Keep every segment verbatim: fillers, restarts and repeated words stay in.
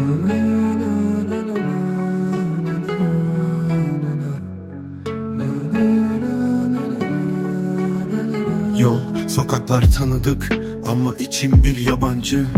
Yol, sokaklar tanıdık ama içim bir yabancı.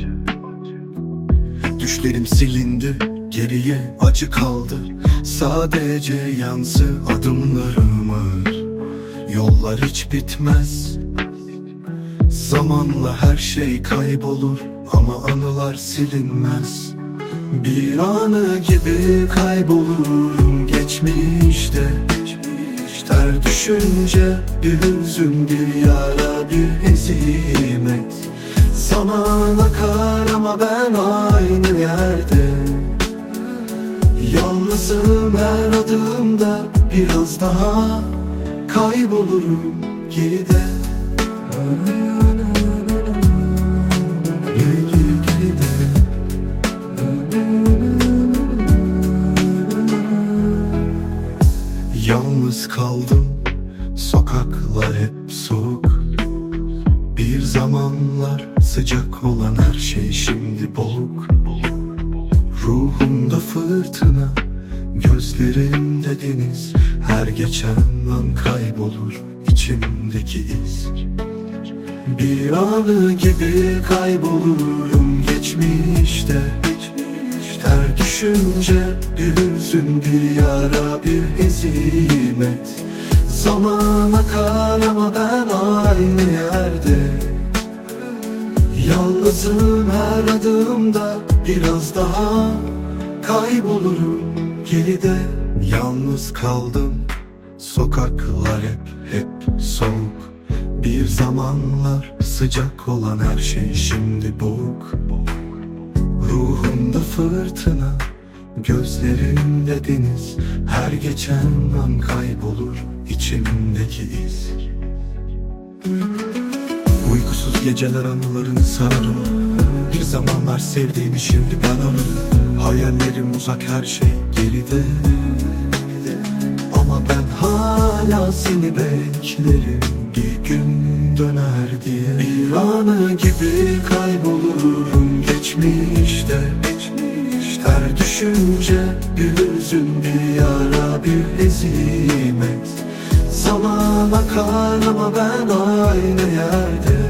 Düşlerim silindi, geriye acı kaldı. Sadece yansın adımlarımız. Yollar hiç bitmez. Zamanla her şey kaybolur ama anılar silinmez. Bir anı gibi kaybolurum geçmişte. Ter düşünce bir hüzün, bir yara, bir hezimet. Zaman akar ama ben aynı yerde. Yalnızım her adımda, biraz daha kaybolurum geride. Yalnız kaldım, sokaklar hep soğuk. Bir zamanlar sıcak olan her şey şimdi boğuk. Ruhumda fırtına, gözlerimde deniz. Her geçen an kaybolur içimdeki iz. Bir anı gibi kaybolurum geçmişte. Ter düşünce bir hüzün, bir yara, bir hezimet. Zaman akar ama ben aynı yerde. Yalnızım her adımda, biraz daha kaybolurum geride. Yalnız kaldım, sokaklar hep hep soğuk. Bir zamanlar sıcak olan her şey şimdi boğuk. Ruhumda fırtına, gözlerimde deniz. Her geçen an kaybolur içimdeki iz. Uykusuz geceler anılarını sararım. Bir zamanlar sevdiğimi şimdi ben alırım. Hayallerim uzak, her şey geride. Ama ben hala seni beklerim, bir gün döner diye. Bir anı gibi kaybolurum geçmişte. Ter düşünce bir hüzün, bir yara, bir hezimet. Zaman akar ama ben aynı yerde.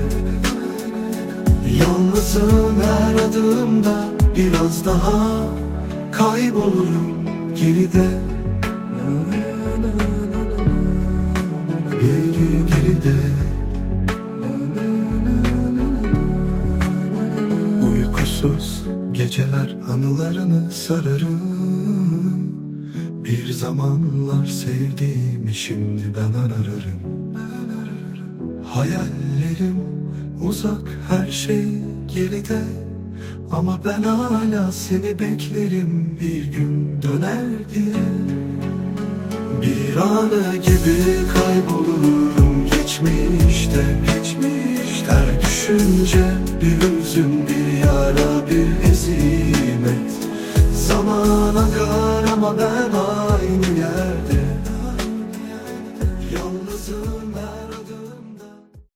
Yalnızım her adımda, biraz daha kaybolurum geride. Geri geride. Uykusuz geceler anılarını sararım. Bir zamanlar sevdiğimi şimdi ben ararım. Hayallerim uzak, her şey geride. Ama ben hala seni beklerim, bir gün döner diye. Bir anı gibi kaybolurum geçmişte. Ter düşünce bir hüzün, bir yara, bir hezimet. Zaman akar ama ben aynı yerde. Yalnızım